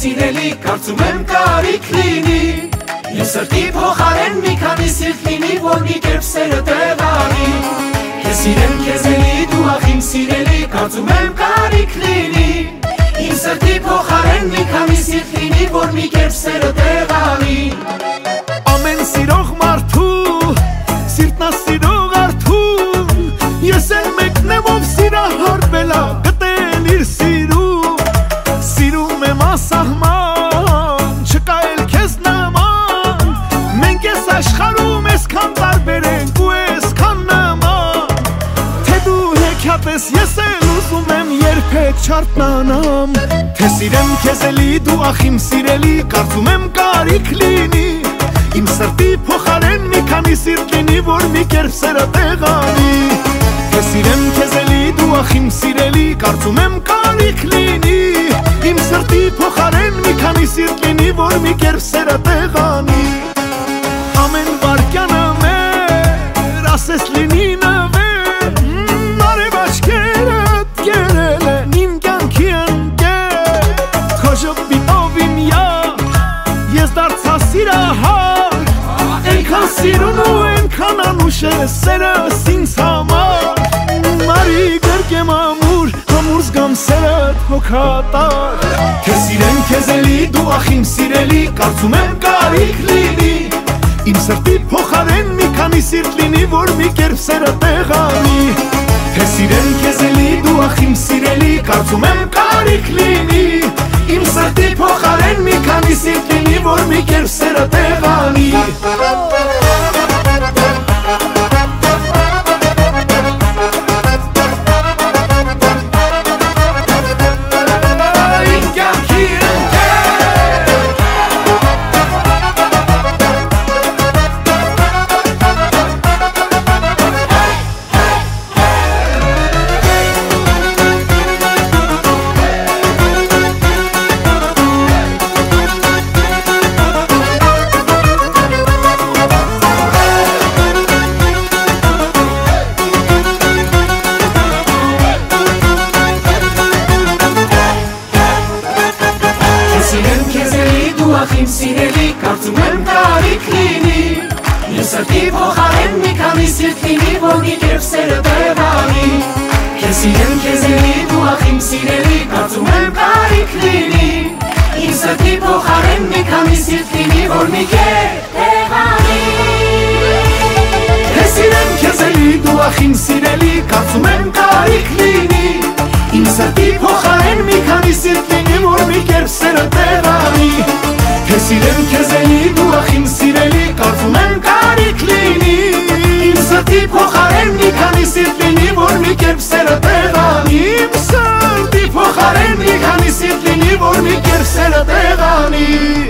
սիրելի, կարծում եմ կարիք լինի Ես սրտի փոխարեն մի քանի սիրտ լինի, որ մի կերպ սերը տեղանի Ես սիրեմ քեզ էլի, դու ախ իմ սիրելի, կարծում եմ կարիք լինի Իմ սրտի փոխարեն մի քանի սիրտ լինի, որ մի կերպ սերը տեղանի Ամեն սիրող մարդու, սիրտնա սիրող արդու Ես էլ մեկն եմ, ով սիրահարվել ա, գտել իր սիրում Սիրում եմ ասահման, չկա էլ քեզ նման Մենք ես աշխարհում այսքան տարբեր ենք ու այսքան նման Թե դու հեքիաթ ես, ես էլ ուզում եմ երբեք չարթնանամ Թե սիրեմ քեզ էլի, դու ախ իմ սիրելի, կարծում եմ կարիք լինի Իմ սրտի փոխարեն մի քանի սիրտ լինի, որ մի կերպ սերը տեղանի Թե սիրեմ քեզ էլի, դու ախ իմ սիրելի, կարծում եմ կարիք լինի Իմ սրտի փոխարեն մի քանի սիրտ լինի, որ մի կերպ սերը տեղանի Ամեն վարկյանը մեր, ասես լինի նվեր Արև աչքերդ գերել են իմ կյանքի ընկեր Քո ժպիտով իմ յար, ես դարձա սիրահար Այնքան սիրուն ու այնքան անուշ է սերս ինձ համար Մարի գրկեմ ամուր, ամուր զգամ սերդ հոգատար Թե սիրեմ քեզ էլի, դու ախ իմ սիրելի, կարծում եմ կարիք լինի Իմ սրտի փոխարեն մի քանի սիրտ լինի, որ մի կերպ սերը տեղանի Թե սիրեմ քեզ էլի, դու ախ իմ սիրելի, կարծում եմ կարիք լինի Իմ սրտի փոխարեն մի քանի սիրտ լինի, որ մի կերպ սերը տեղանի Իմ սիրելի, կարծում եմ կարիք լինի Ես սրտի փոխարեն մի քանի սիրտ լինի, որ մի կերպ սերը տեղանի Քեզ սիրեմ քեզ էլի, դու ախ իմ սիրելի, կարծում եմ կարիք լինի Իմ սրտի փոխարեն մի քանի սիրտ լինի, որ մի կերպ տեղանի Քեզ սիրեմ քեզ էլի, դու ախ իմ սիրելի, կարծում եմ կարիք լինի Իմ սրտի փոխարեն մի քանի սիրտ լինի, որ մի կերպ սերը տեղանի Թե սիրեմ քեզ էլի, դու ախ իմ սիրելի, կարծում եմ կարիք լինի Իմ սրտի փոխարեն մի քանի սիրտ լինի, որ մի կերպ սերը տեղանի Իմ սրտի փոխարեն մի քանի սիրտ լինի, որ մի կերպ սերը տեղանի